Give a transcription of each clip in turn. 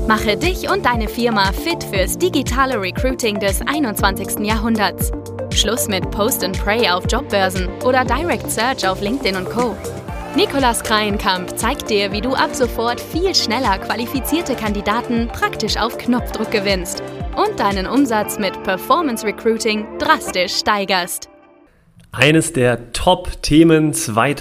Mache dich und deine Firma fit fürs digitale Recruiting des 21. Jahrhunderts. Schluss mit Post and Pray auf Jobbörsen oder Direct Search auf LinkedIn und Co. Nikolaus Kreienkamp zeigt dir, wie du ab sofort viel schneller qualifizierte Kandidaten praktisch auf Knopfdruck gewinnst und deinen Umsatz mit Performance Recruiting drastisch steigerst. Eines der Top-Themen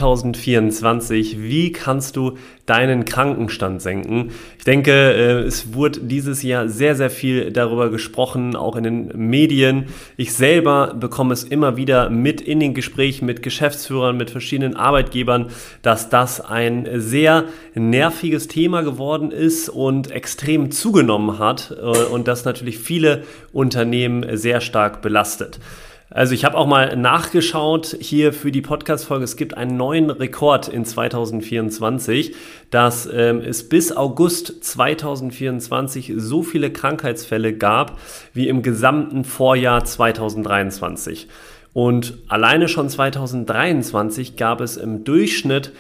2024, wie kannst du deinen Krankenstand senken? Ich denke, es wurde dieses Jahr sehr, sehr viel darüber gesprochen, auch in den Medien. Ich selber bekomme es immer wieder mit in den Gesprächen mit Geschäftsführern, mit verschiedenen Arbeitgebern, dass das ein sehr nerviges Thema geworden ist und extrem zugenommen hat und das natürlich viele Unternehmen sehr stark belastet. Also ich habe auch mal nachgeschaut hier für die Podcast-Folge. Es gibt einen neuen Rekord in 2024, dass es bis August 2024 so viele Krankheitsfälle gab wie im gesamten Vorjahr 2023. Und alleine schon 2023 gab es im Durchschnitt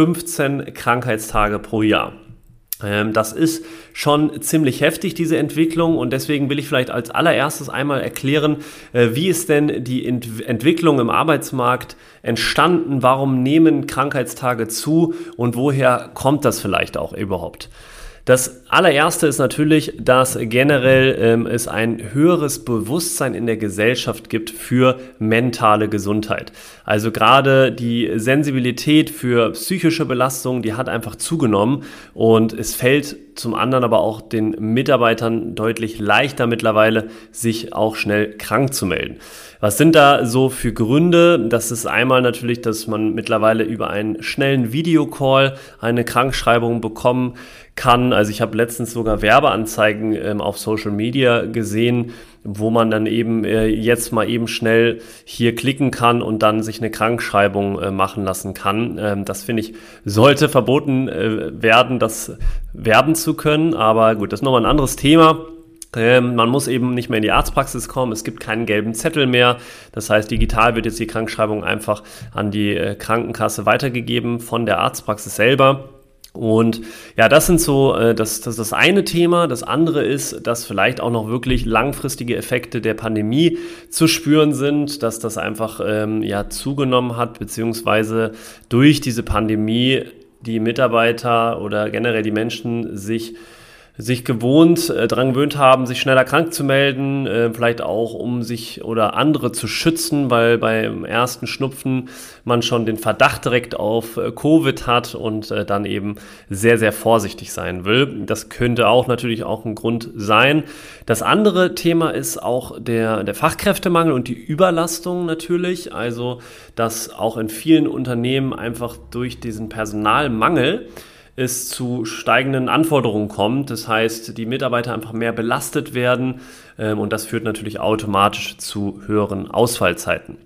15 Krankheitstage pro Jahr. Das ist schon ziemlich heftig, diese Entwicklung, und deswegen will ich vielleicht als allererstes einmal erklären, wie ist denn die Entwicklung im Arbeitsmarkt entstanden, warum nehmen Krankheitstage zu und woher kommt das vielleicht auch überhaupt? Das allererste ist natürlich, dass generell es ein höheres Bewusstsein in der Gesellschaft gibt für mentale Gesundheit. Also gerade die Sensibilität für psychische Belastungen, die hat einfach zugenommen, und es fällt zum anderen aber auch den Mitarbeitern deutlich leichter mittlerweile, sich auch schnell krank zu melden. Was sind da so für Gründe? Das ist einmal natürlich, dass man mittlerweile über einen schnellen Videocall eine Krankschreibung bekommen kann. Also ich habe letztens sogar Werbeanzeigen auf Social Media gesehen, wo man dann eben jetzt mal eben schnell hier klicken kann und dann sich eine Krankschreibung machen lassen kann. Das finde ich, sollte verboten werden, das werben zu können. Aber gut, das ist nochmal ein anderes Thema. Man muss eben nicht mehr in die Arztpraxis kommen, es gibt keinen gelben Zettel mehr. Das heißt, digital wird jetzt die Krankschreibung einfach an die Krankenkasse weitergegeben von der Arztpraxis selber. Und ja, das sind so das eine Thema. Das andere ist, dass vielleicht auch noch wirklich langfristige Effekte der Pandemie zu spüren sind, dass das einfach zugenommen hat, beziehungsweise durch diese Pandemie die Mitarbeiter oder generell die Menschen sich daran gewöhnt haben, sich schneller krank zu melden, vielleicht auch um sich oder andere zu schützen, weil beim ersten Schnupfen man schon den Verdacht direkt auf Covid hat und dann eben sehr, sehr vorsichtig sein will. Das könnte auch natürlich auch ein Grund sein. Das andere Thema ist auch der Fachkräftemangel und die Überlastung natürlich, also dass auch in vielen Unternehmen einfach durch diesen Personalmangel es zu steigenden Anforderungen kommt. Das heißt, die Mitarbeiter einfach mehr belastet werden und das führt natürlich automatisch zu höheren Ausfallzeiten.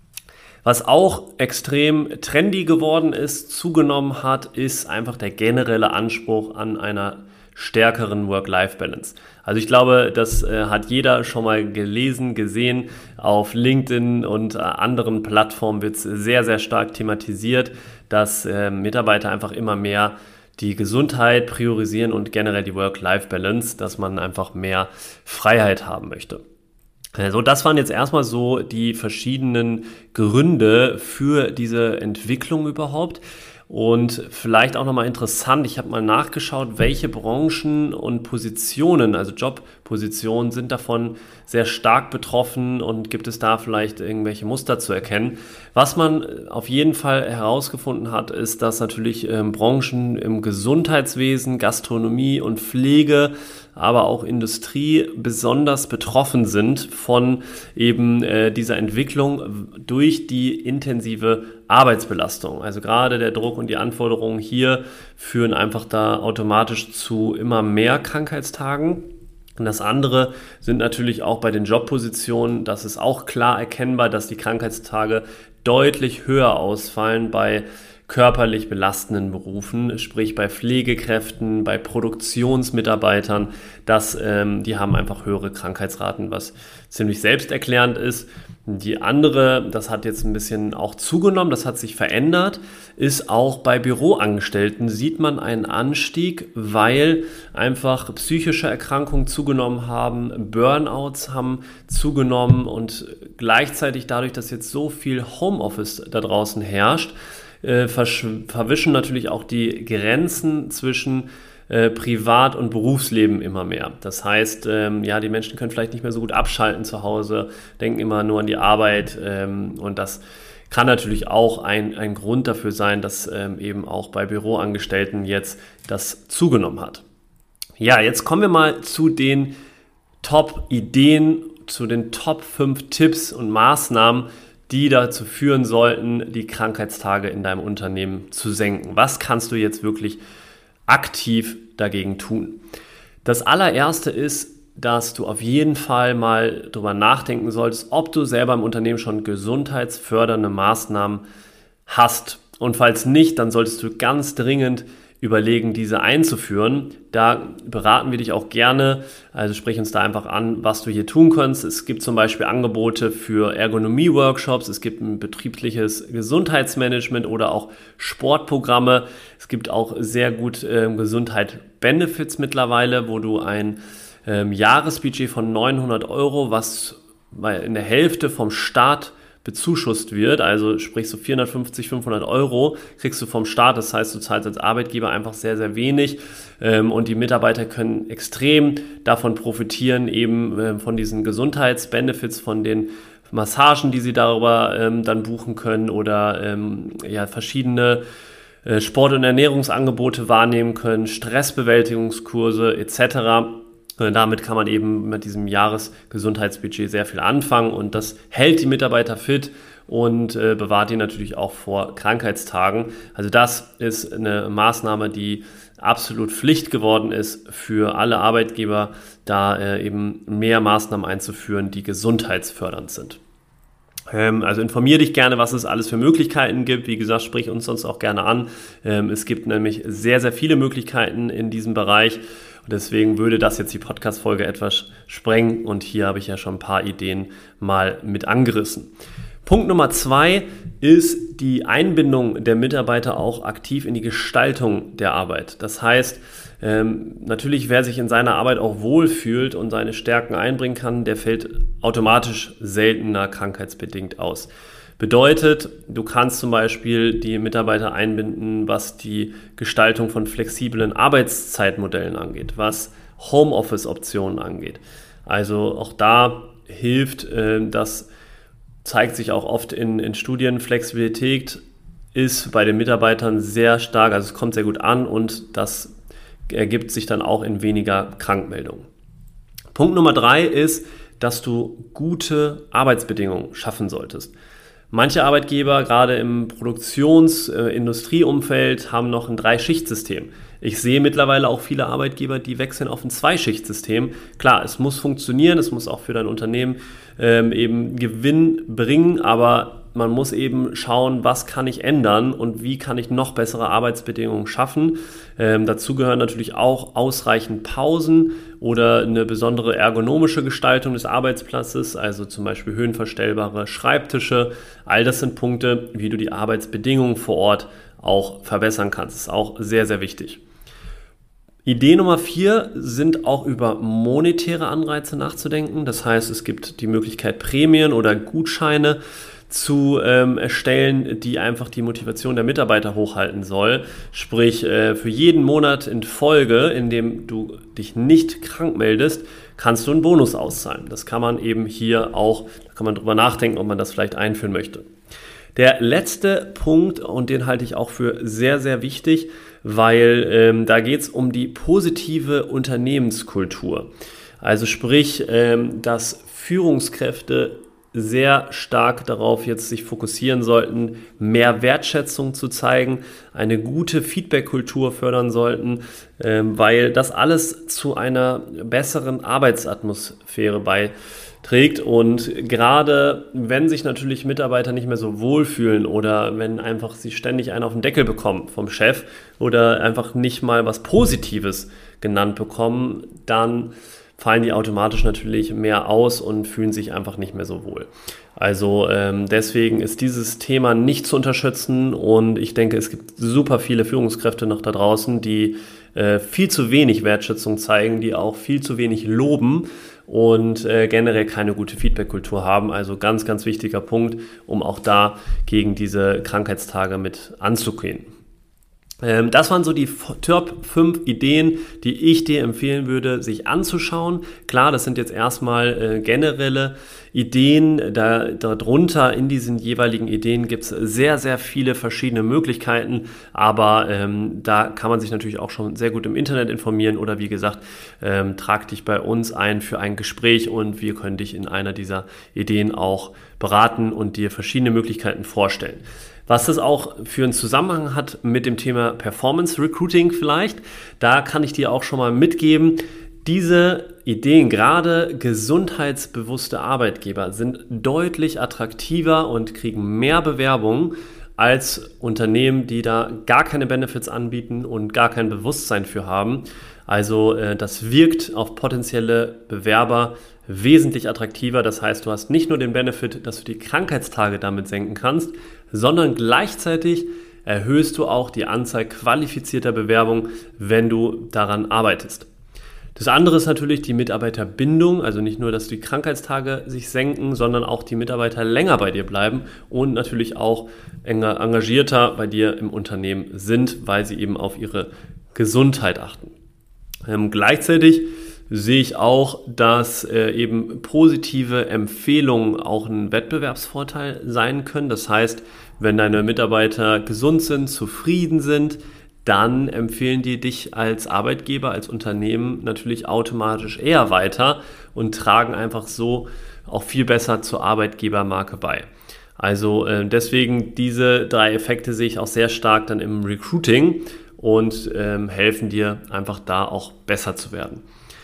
Was auch extrem trendy geworden ist, zugenommen hat, ist einfach der generelle Anspruch an einer stärkeren Work-Life-Balance. Also ich glaube, das hat jeder schon mal gelesen, gesehen. Auf LinkedIn und anderen Plattformen wird es sehr, sehr stark thematisiert, dass Mitarbeiter einfach immer mehr die Gesundheit priorisieren und generell die Work-Life-Balance, dass man einfach mehr Freiheit haben möchte. Also das waren jetzt erstmal so die verschiedenen Gründe für diese Entwicklung überhaupt. Und vielleicht auch nochmal interessant, ich habe mal nachgeschaut, welche Branchen und Positionen, also Jobpositionen, sind davon sehr stark betroffen und gibt es da vielleicht irgendwelche Muster zu erkennen. Was man auf jeden Fall herausgefunden hat, ist, dass natürlich Branchen im Gesundheitswesen, Gastronomie und Pflege, aber auch Industrie besonders betroffen sind von eben dieser Entwicklung durch die intensive Arbeitsbelastung. Also gerade der Druck und die Anforderungen hier führen einfach da automatisch zu immer mehr Krankheitstagen. Und das andere sind natürlich auch bei den Jobpositionen, das ist auch klar erkennbar, dass die Krankheitstage deutlich höher ausfallen bei körperlich belastenden Berufen, sprich bei Pflegekräften, bei Produktionsmitarbeitern, die haben einfach höhere Krankheitsraten, was ziemlich selbsterklärend ist. Die andere, das hat jetzt ein bisschen auch zugenommen, das hat sich verändert, ist auch bei Büroangestellten sieht man einen Anstieg, weil einfach psychische Erkrankungen zugenommen haben, Burnouts haben zugenommen und gleichzeitig dadurch, dass jetzt so viel Homeoffice da draußen herrscht, verwischen natürlich auch die Grenzen zwischen Privat- und Berufsleben immer mehr. Das heißt, die Menschen können vielleicht nicht mehr so gut abschalten zu Hause, denken immer nur an die Arbeit und das kann natürlich auch ein Grund dafür sein, dass eben auch bei Büroangestellten jetzt das zugenommen hat. Ja, jetzt kommen wir mal zu den Top-Ideen, zu den Top 5 Tipps und Maßnahmen, die dazu führen sollten, die Krankheitstage in deinem Unternehmen zu senken. Was kannst du jetzt wirklich aktiv dagegen tun? Das allererste ist, dass du auf jeden Fall mal drüber nachdenken solltest, ob du selber im Unternehmen schon gesundheitsfördernde Maßnahmen hast. Und falls nicht, dann solltest du ganz dringend überlegen, diese einzuführen. Da beraten wir dich auch gerne, also sprich uns da einfach an, was du hier tun kannst. Es gibt zum Beispiel Angebote für Ergonomie-Workshops, es gibt ein betriebliches Gesundheitsmanagement oder auch Sportprogramme. Es gibt auch sehr gut Gesundheit-Benefits mittlerweile, wo du ein Jahresbudget von 900 €, was in der Hälfte vom Staat bezuschusst wird, also sprich so 450, 500 € kriegst du vom Staat, das heißt, du zahlst als Arbeitgeber einfach sehr, sehr wenig und die Mitarbeiter können extrem davon profitieren, eben von diesen Gesundheitsbenefits, von den Massagen, die sie darüber dann buchen können oder verschiedene Sport- und Ernährungsangebote wahrnehmen können, Stressbewältigungskurse etc. Damit kann man eben mit diesem Jahresgesundheitsbudget sehr viel anfangen und das hält die Mitarbeiter fit und bewahrt die natürlich auch vor Krankheitstagen. Also das ist eine Maßnahme, die absolut Pflicht geworden ist für alle Arbeitgeber, da eben mehr Maßnahmen einzuführen, die gesundheitsfördernd sind. Also informier dich gerne, was es alles für Möglichkeiten gibt. Wie gesagt, sprich uns sonst auch gerne an. Es gibt nämlich sehr, sehr viele Möglichkeiten in diesem Bereich. Und deswegen würde das jetzt die Podcast-Folge etwas sprengen. Und hier habe ich ja schon ein paar Ideen mal mit angerissen. Punkt Nummer 2 ist die Einbindung der Mitarbeiter auch aktiv in die Gestaltung der Arbeit. Das heißt, natürlich, wer sich in seiner Arbeit auch wohlfühlt und seine Stärken einbringen kann, der fällt automatisch seltener krankheitsbedingt aus. Bedeutet, du kannst zum Beispiel die Mitarbeiter einbinden, was die Gestaltung von flexiblen Arbeitszeitmodellen angeht, was Homeoffice-Optionen angeht. Also auch da hilft, das zeigt sich auch oft in Studien, Flexibilität ist bei den Mitarbeitern sehr stark, also es kommt sehr gut an und das ergibt sich dann auch in weniger Krankmeldungen. Punkt Nummer 3 ist, dass du gute Arbeitsbedingungen schaffen solltest. Manche Arbeitgeber, gerade im Produktions-Industrieumfeld, haben noch ein 3-Schicht-System. Ich sehe mittlerweile auch viele Arbeitgeber, die wechseln auf ein 2-Schicht-System. Klar, es muss funktionieren, es muss auch für dein Unternehmen eben Gewinn bringen, aber man muss eben schauen, was kann ich ändern und wie kann ich noch bessere Arbeitsbedingungen schaffen. Dazu gehören natürlich auch ausreichend Pausen oder eine besondere ergonomische Gestaltung des Arbeitsplatzes, also zum Beispiel höhenverstellbare Schreibtische. All das sind Punkte, wie du die Arbeitsbedingungen vor Ort auch verbessern kannst. Das ist auch sehr, sehr wichtig. Idee Nummer 4 sind auch über monetäre Anreize nachzudenken. Das heißt, es gibt die Möglichkeit, Prämien oder Gutscheine zu erstellen, die einfach die Motivation der Mitarbeiter hochhalten soll. Sprich, für jeden Monat in Folge, in dem du dich nicht krank meldest, kannst du einen Bonus auszahlen. Das kann man eben hier auch, da kann man drüber nachdenken, ob man das vielleicht einführen möchte. Der letzte Punkt, und den halte ich auch für sehr, sehr wichtig, weil da geht es um die positive Unternehmenskultur. Also sprich, dass Führungskräfte sehr stark darauf jetzt sich fokussieren sollten, mehr Wertschätzung zu zeigen, eine gute Feedback-Kultur fördern sollten, weil das alles zu einer besseren Arbeitsatmosphäre beiträgt. Und gerade wenn sich natürlich Mitarbeiter nicht mehr so wohlfühlen oder wenn einfach sie ständig einen auf den Deckel bekommen vom Chef oder einfach nicht mal was Positives genannt bekommen, dann fallen die automatisch natürlich mehr aus und fühlen sich einfach nicht mehr so wohl. Also deswegen ist dieses Thema nicht zu unterschätzen und ich denke, es gibt super viele Führungskräfte noch da draußen, die viel zu wenig Wertschätzung zeigen, die auch viel zu wenig loben und generell keine gute Feedback-Kultur haben. Also ganz, ganz wichtiger Punkt, um auch da gegen diese Krankheitstage mit anzugehen. Das waren so die Top 5 Ideen, die ich dir empfehlen würde, sich anzuschauen. Klar, das sind jetzt erstmal generelle Ideen. Darunter in diesen jeweiligen Ideen gibt es sehr, sehr viele verschiedene Möglichkeiten. Aber da kann man sich natürlich auch schon sehr gut im Internet informieren. Oder wie gesagt, trag dich bei uns ein für ein Gespräch und wir können dich in einer dieser Ideen auch beraten und dir verschiedene Möglichkeiten vorstellen. Was das auch für einen Zusammenhang hat mit dem Thema Performance Recruiting vielleicht, da kann ich dir auch schon mal mitgeben, diese Ideen, gerade gesundheitsbewusste Arbeitgeber, sind deutlich attraktiver und kriegen mehr Bewerbungen als Unternehmen, die da gar keine Benefits anbieten und gar kein Bewusstsein für haben. Also das wirkt auf potenzielle Bewerber wesentlich attraktiver. Das heißt, du hast nicht nur den Benefit, dass du die Krankheitstage damit senken kannst, sondern gleichzeitig erhöhst du auch die Anzahl qualifizierter Bewerbungen, wenn du daran arbeitest. Das andere ist natürlich die Mitarbeiterbindung, also nicht nur, dass die Krankheitstage sich senken, sondern auch die Mitarbeiter länger bei dir bleiben und natürlich auch engagierter bei dir im Unternehmen sind, weil sie eben auf ihre Gesundheit achten. Gleichzeitig sehe ich auch, dass eben positive Empfehlungen auch ein Wettbewerbsvorteil sein können. Das heißt, wenn deine Mitarbeiter gesund sind, zufrieden sind, dann empfehlen die dich als Arbeitgeber, als Unternehmen natürlich automatisch eher weiter und tragen einfach so auch viel besser zur Arbeitgebermarke bei. Also deswegen diese 3 Effekte sehe ich auch sehr stark dann im Recruiting und helfen dir einfach da auch besser zu werden.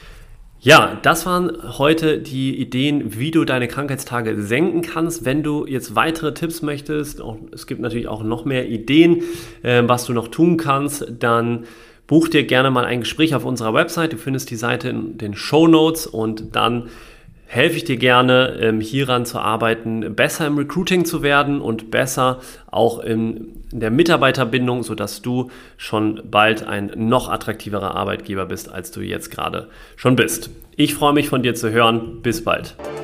Ja, das waren heute die Ideen, wie du deine Krankheitstage senken kannst. Wenn du jetzt weitere Tipps möchtest, es gibt natürlich auch noch mehr Ideen, was du noch tun kannst, dann buch dir gerne mal ein Gespräch auf unserer Website. Du findest die Seite in den Shownotes und dann helfe ich dir gerne, hieran zu arbeiten, besser im Recruiting zu werden und besser auch in der Mitarbeiterbindung, sodass du schon bald ein noch attraktiverer Arbeitgeber bist, als du jetzt gerade schon bist. Ich freue mich, von dir zu hören. Bis bald.